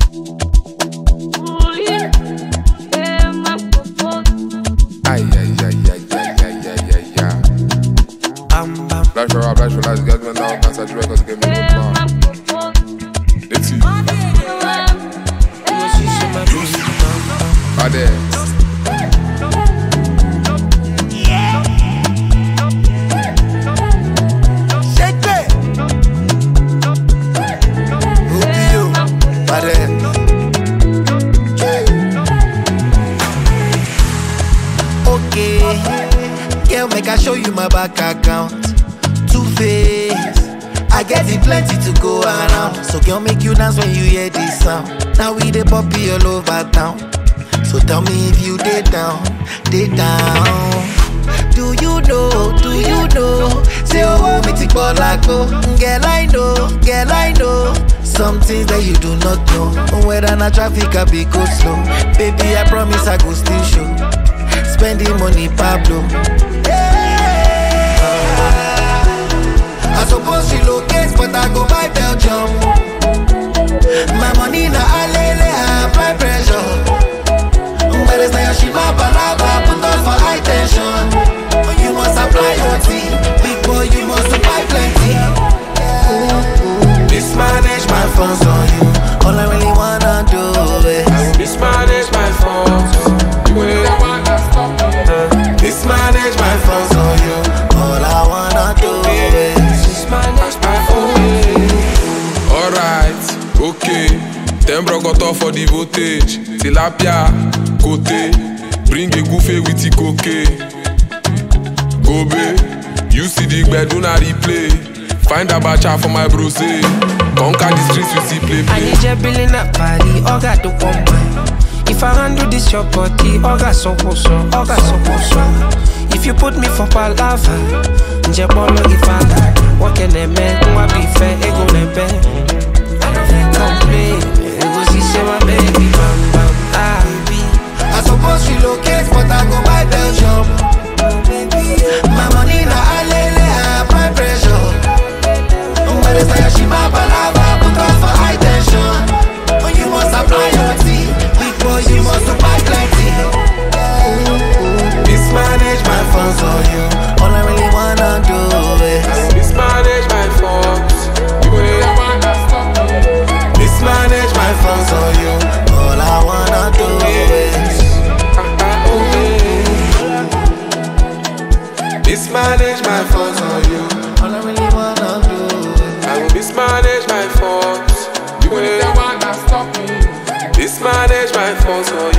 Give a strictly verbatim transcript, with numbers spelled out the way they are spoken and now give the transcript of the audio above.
Aïe aïe aïe aïe aïe aïe aïe aïe aïe. Flash for rap, flash for life, guys, man, now, can't touch records, give me one plan. Let's see. Allez. Shake it. Rubio, allez. Okay, girl, make I show you my bank account. Two face, I get it plenty to go around. So girl, make you dance when you hear this sound. Now we the poppy all over town. So tell me if you dey down, dey down. Do you know, do you know? Say oh, me tik bolako. Girl, I know, girl, I know. Some things that you do not know. Whether na traffic I be go slow. Baby, I promise I go still show. Spending money, Pablo. I suppose relocate, but I go buy Belgium. My money na alele, I apply pressure. But it's not your shima balaba, put on for high tension. You must apply your team, big boy, you must buy plenty. Mismanage my funds on you, all I really wanna do is Mismanage my phones. mismanage my funds on you, all I wanna do is Mismanage my phone. Alright, okay. Ten bro got off for the voltage. Tilapia, côté. Bring a goofy with the cocaine. Gobe, you see the bed, do not replay. Find a bacha for my bro say. Conquer the streets, we see play play. I need you building up body, all got the woman. If I handle this your body, all got so so, all got so so. If you put me for palava, nje bolo if I die. What can they make? Who be fair? Ego never. Complain, ego see say my baby, bam bam, ah. I suppose relocate, but I go buy Belgium. My money na alele, I apply pressure. But it's like she my balava, put on for high tension. You must apply your team, big boy, you must buy plenty. Mismanage my funds on you, all I really wanna do is Mismanage my phones. mismanage my funds on you, all I wanna do is mismanage my funds on you, all I really wanna do is I will mismanage my phones. You will never stop me. Mismanage my phones.